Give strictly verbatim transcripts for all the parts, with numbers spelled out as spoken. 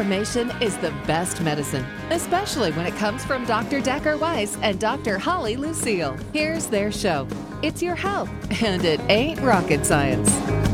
Information is the best medicine, especially when it comes from Doctor Decker Weiss and Doctor Holly Lucille. Here's their show. It's your health, and it ain't rocket science.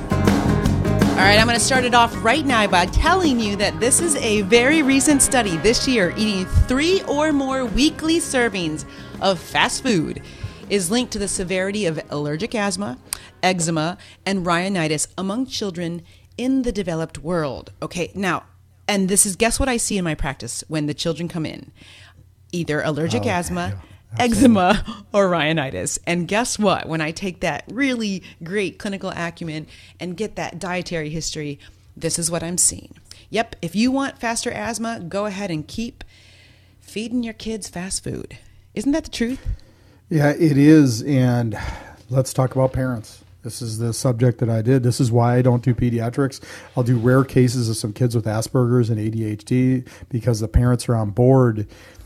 All right, I'm going to start it off right now by telling you that this is a very recent study this year. Eating three or more weekly servings of fast food is linked to the severity of allergic asthma, eczema, and rhinitis among children in the developed world. Okay, now, and this is, guess what I see in my practice when the children come in? Either allergic oh, asthma, yeah, eczema, or rhinitis. And guess what? When I take that really great clinical acumen and get that dietary history, this is what I'm seeing. Yep, if you want faster asthma, go ahead and keep feeding your kids fast food. Isn't that the truth? Yeah, it is. And let's talk about parents. This is the subject that I did. This is why I don't do pediatrics. I'll do rare cases of some kids with Asperger's and A D H D because the parents are on board.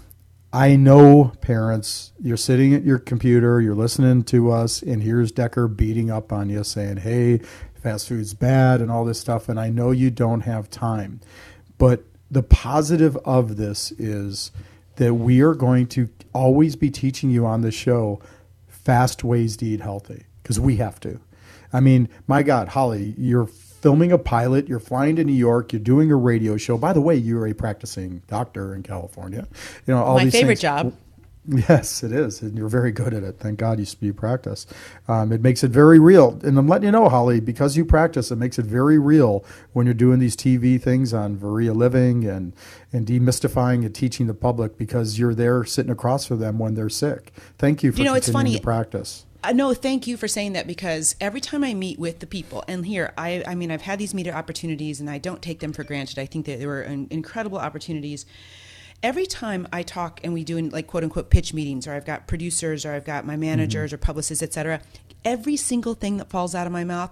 I know parents, you're sitting at your computer, you're listening to us, and here's Decker beating up on you saying, hey, fast food's bad and all this stuff. And I know you don't have time. But the positive of this is that we are going to always be teaching you on the show fast ways to eat healthy because we have to. I mean, my God, Holly, you're filming a pilot, you're flying to New York, you're doing a radio show. By the way, you're a practicing doctor in California. You know, all My these favorite things. job. Yes, it is. And you're very good at it. Thank God you, you practice. Um, it makes it very real. And I'm letting you know, Holly, because you practice, it makes it very real when you're doing these T V things on Varia Living and, and demystifying and teaching the public because you're there sitting across from them when they're sick. Thank you for You know, it's continuing funny. to practice. Uh, no, thank you for saying that because every time I meet with the people, and here, I, I mean, I've had these media opportunities and I don't take them for granted. I think that they were in, incredible opportunities. Every time I talk and we do in like quote unquote pitch meetings, or I've got producers, or I've got my managers mm-hmm. or publicists, et cetera, every single thing that falls out of my mouth,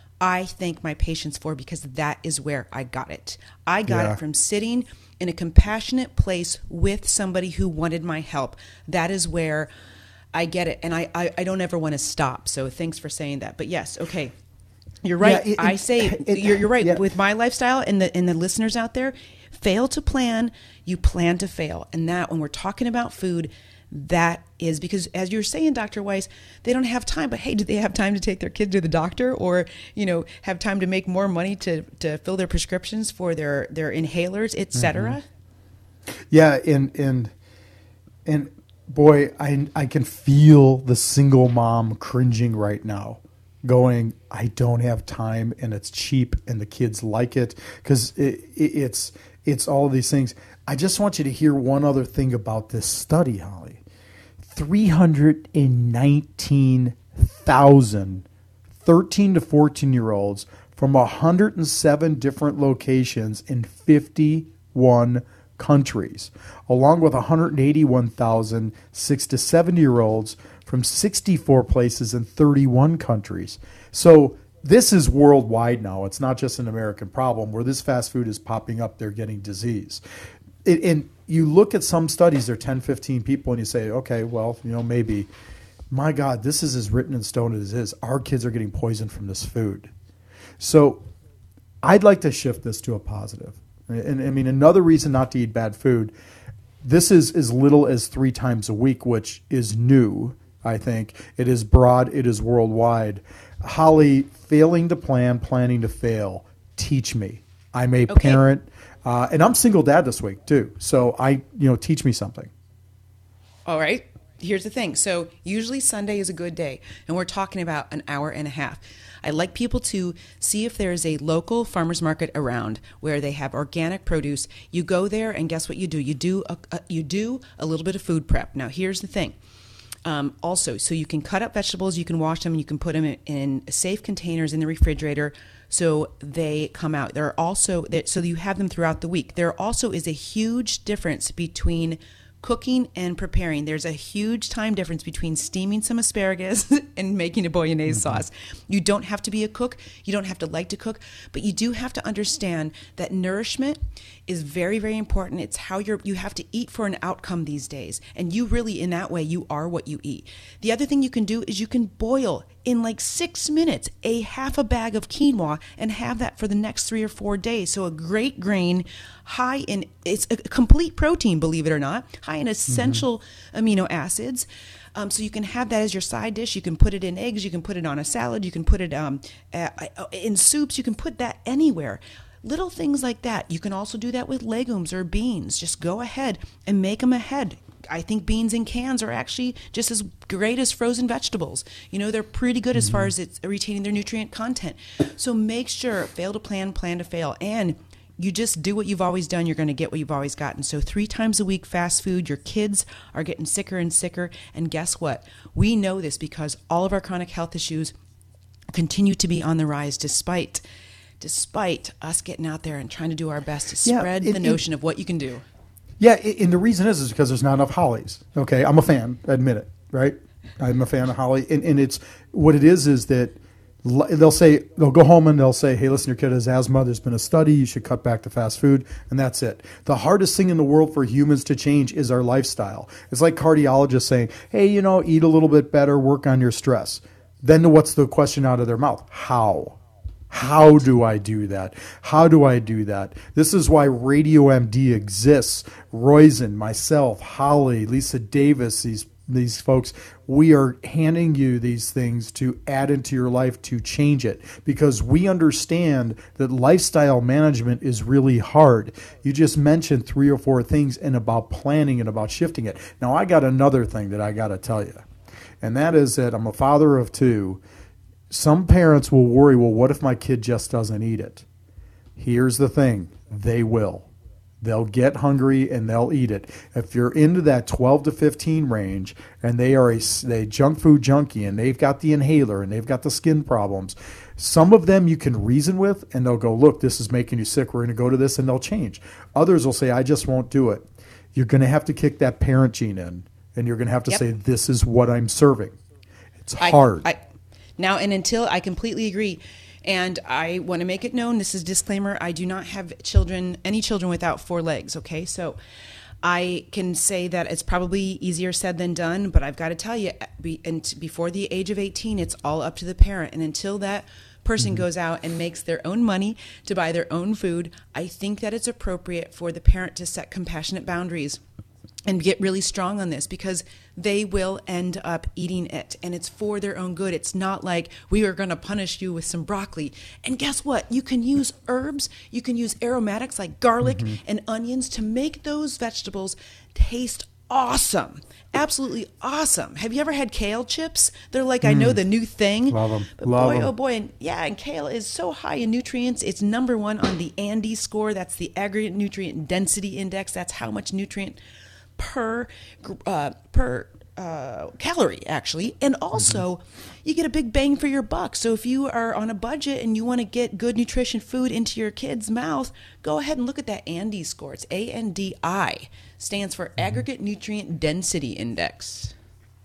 I thank my patients for because that is where I got it. I got yeah. it from sitting in a compassionate place with somebody who wanted my help. That is where I get it. And I, I, I don't ever want to stop. So thanks for saying that. But yes, okay. You're right. Yeah, it, I say it, you're, you're right. Yeah. With my lifestyle and the and the listeners out there, fail to plan, you plan to fail. And that when we're talking about food, that is because as you're saying, Doctor Weiss, they don't have time. But hey, do they have time to take their kid to the doctor or, you know, have time to make more money to, to fill their prescriptions for their, their inhalers, et cetera? Mm-hmm. Yeah. And, and, and boy, I, I can feel the single mom cringing right now. Going, I don't have time, and it's cheap, and the kids like it because it, it, it's it's all of these things. I just want you to hear one other thing about this study, Holly. three hundred nineteen thousand thirteen to fourteen-year-olds from one hundred seven different locations in fifty-one countries, along with one hundred eighty-one thousand six to seventy-year-olds from sixty-four places in thirty-one countries. So this is worldwide now. It's not just an American problem where this fast food is popping up, they're getting disease. It, and you look at some studies, they're ten, fifteen people, and you say, okay, well, you know, maybe. My God, this is as written in stone as it is. Our kids are getting poisoned from this food. So I'd like to shift this to a positive. And I mean, another reason not to eat bad food, this is as little as three times a week, which is new. I think it is broad. It is worldwide. Holly, failing to plan, planning to fail. Teach me. I'm a okay. parent, uh, and I'm single dad this week too. So I, you know, teach me something. All right. Here's the thing. So usually Sunday is a good day, and we're talking about an hour and a half. I like people to see if there is a local farmer's market around where they have organic produce. You go there, and guess what you do? You do a, a, you do a little bit of food prep. Now, here's the thing. Um, also, so you can cut up vegetables, you can wash them, you can put them in, in safe containers in the refrigerator so they come out. There are also, so you have them throughout the week. There also is a huge difference between cooking and preparing. There's a huge time difference between steaming some asparagus and making a bolognese mm-hmm. sauce. You don't have to be a cook. You don't have to like to cook, but you do have to understand that nourishment is very, very important. It's how you're, you have to eat for an outcome these days. And you really, in that way, you are what you eat. The other thing you can do is you can boil in like six minutes a half a bag of quinoa and have that for the next three or four days. So a great grain, high in, it's a complete protein, believe it or not, high in essential mm-hmm. amino acids. Um, so you can have that as your side dish. You can put it in eggs. You can put it on a salad. You can put it um, uh, in soups. You can put that anywhere. Little things like that. You can also do that with legumes or beans. Just go ahead and make them ahead. I think beans in cans are actually just as great as frozen vegetables. You know, they're pretty good mm-hmm. as far as it's retaining their nutrient content. So make sure, fail to plan, plan to fail. And you just do what you've always done. You're going to get what you've always gotten. So three times a week, fast food. Your kids are getting sicker and sicker. And guess what? We know this because all of our chronic health issues continue to be on the rise despite despite us getting out there and trying to do our best to spread yeah, it, the notion it, of what you can do. Yeah, and the reason is is because there's not enough Hollies. Okay, I'm a fan, admit it, right? I'm a fan of Holly, and, and it's what it is is that they'll say they'll go home and they'll say, "Hey, listen, your kid has asthma. There's been a study. You should cut back to fast food," and that's it. The hardest thing in the world for humans to change is our lifestyle. It's like cardiologists saying, "Hey, you know, eat a little bit better, work on your stress." Then what's the question out of their mouth? How? How do I do that? How do I do that? This is why Radio M D exists. Roizen, myself, Holly, Lisa Davis, these these folks, we are handing you these things to add into your life to change it because we understand that lifestyle management is really hard. You just mentioned three or four things and about planning and about shifting it. Now, I got another thing that I got to tell you, and that is that I'm a father of two. Some parents will worry, well, what if my kid just doesn't eat it? Here's the thing. They will. They'll get hungry and they'll eat it. If you're into that twelve to fifteen range and they are a they junk food junkie and they've got the inhaler and they've got the skin problems, some of them you can reason with and they'll go, look, this is making you sick. We're going to go to this, and they'll change. Others will say, I just won't do it. You're going to have to kick that parent gene in, and you're going to have to yep. say, this is what I'm serving. It's hard. I, I, Now, and until I completely agree, and I want to make it known, this is a disclaimer, I do not have children, any children without four legs, okay? So I can say that it's probably easier said than done, but I've got to tell you, be, and before the age of eighteen, it's all up to the parent. And until that person mm-hmm. goes out and makes their own money to buy their own food, I think that it's appropriate for the parent to set compassionate boundaries and get really strong on this because they will end up eating it and it's for their own good. It's not like we are going to punish you with some broccoli. And guess what? You can use herbs. You can use aromatics like garlic mm-hmm. and onions to make those vegetables taste awesome. Absolutely awesome. Have you ever had kale chips? They're like, mm. I know the new thing. Love them. But Love boy, them. oh boy. And yeah, and kale is so high in nutrients. It's number one on the Andes score. That's the aggregate nutrient density index. That's how much nutrient per uh, per uh, calorie, actually. And also, mm-hmm. you get a big bang for your buck. So if you are on a budget and you want to get good nutrition food into your kid's mouth, go ahead and look at that Andes score. It's A N D I. Stands for Aggregate Nutrient Density Index.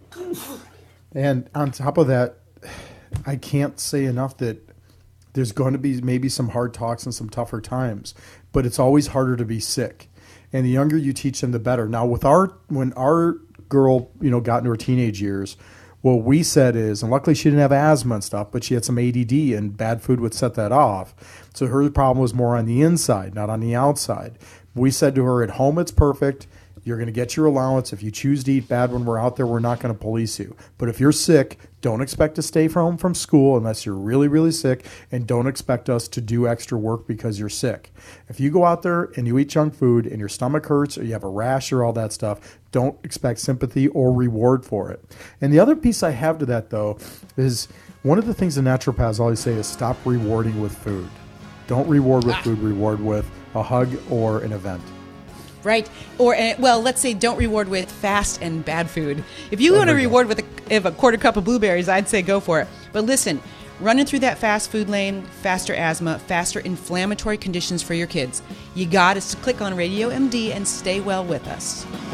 And on top of that, I can't say enough that there's going to be maybe some hard talks and some tougher times, but it's always harder to be sick. And the younger you teach them, the better. Now, with our when our girl, you know, got into her teenage years, what we said is, and luckily she didn't have asthma and stuff, but she had some A D D, and bad food would set that off. So her problem was more on the inside, not on the outside. We said to her, at home it's perfect. You're going to get your allowance. If you choose to eat bad when we're out there, we're not going to police you. But if you're sick, don't expect to stay home from school unless you're really, really sick, and don't expect us to do extra work because you're sick. If you go out there and you eat junk food and your stomach hurts or you have a rash or all that stuff, don't expect sympathy or reward for it. And the other piece I have to that, though, is one of the things the naturopaths always say is stop rewarding with food. Don't reward with ah. food, reward with a hug or an event. Right. Or, uh, well, let's say don't reward with fast and bad food. If you oh, want to reward with a, if a quarter cup of blueberries, I'd say go for it. But listen, running through that fast food lane, faster asthma, faster inflammatory conditions for your kids, you got to click on Radio M D and stay well with us.